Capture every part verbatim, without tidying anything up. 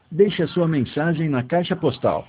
Deixe a sua mensagem na caixa postal.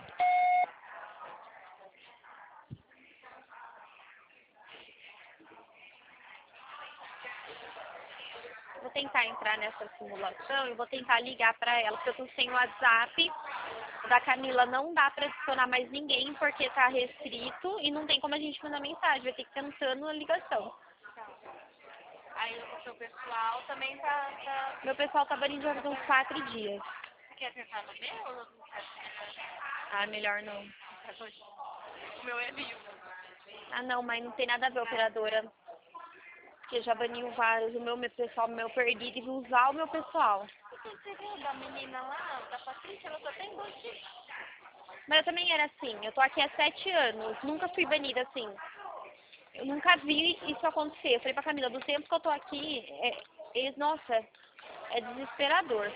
Vou tentar entrar nessa simulação e vou tentar ligar para ela, porque eu tô sem o WhatsApp. O da Camila não dá para adicionar mais ninguém, porque tá restrito e não tem como a gente mandar mensagem. Vai ter que ir tentando a ligação. Aí o seu pessoal também tá... tá... Meu pessoal tá banido já faz uns quatro dias. Você quer tentar no meu ou não quer tentar? Ah, melhor não. O meu é vivo. Ah, não, mas não tem nada a ver, operadora. Porque já baniu vários. O meu, meu pessoal, o meu perdido e usar o meu pessoal. Você viu da menina lá, da Patrícia, ela só tem dois tipos. Mas eu também era assim. Eu tô aqui há sete anos. Nunca fui banida assim. Eu nunca vi isso acontecer. Eu falei pra Camila, do tempo que eu tô aqui, é, é, nossa, é desesperador.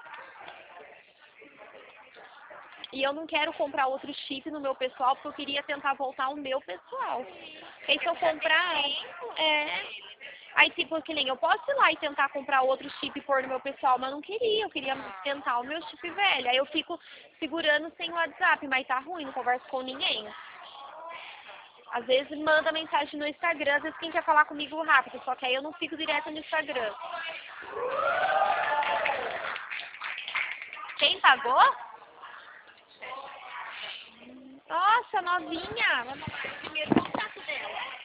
E eu não quero comprar outro chip no meu pessoal, porque eu queria tentar voltar o meu pessoal. E se eu comprar, é... Aí, tipo, que nem eu posso ir lá e tentar comprar outro chip e pôr no meu pessoal, mas eu não queria. Eu queria tentar o meu chip velho. Aí eu fico segurando sem o WhatsApp, mas tá ruim, não converso com ninguém. Às vezes manda mensagem no Instagram, às vezes quem quer falar comigo rápido, só que aí eu não fico direto no Instagram. Quem pagou? Nossa, novinha! Primeiro contato dela.